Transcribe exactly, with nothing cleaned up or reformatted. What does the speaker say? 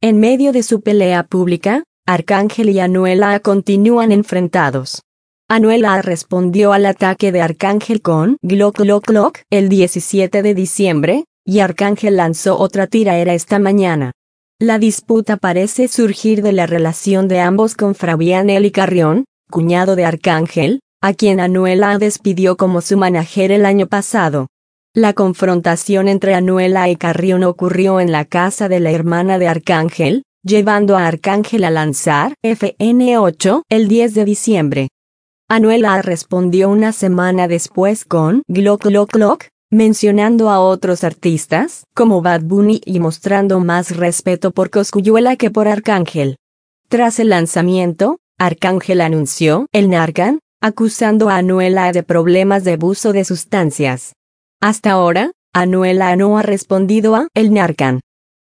En medio de su pelea pública, Arcángel y Anuel A continúan enfrentados. Anuel A respondió al ataque de Arcángel con Glock Glock Glock el diecisiete de diciembre, y Arcángel lanzó otra tiraera esta mañana. La disputa parece surgir de la relación de ambos con Fabián Eli Carrión, cuñado de Arcángel, a quien Anuel A despidió como su manager el año pasado. La confrontación entre Anuel A y Carrión ocurrió en la casa de la hermana de Arcángel, llevando a Arcángel a lanzar F N ocho el diez de diciembre. Anuel A respondió una semana después con Glock Glock Glock, mencionando a otros artistas, como Bad Bunny, y mostrando más respeto por Cosculluela que por Arcángel. Tras el lanzamiento, Arcángel anunció el Narcan, acusando a Anuel A de problemas de abuso de sustancias. Hasta ahora, Anuel A no ha respondido a el Narcan.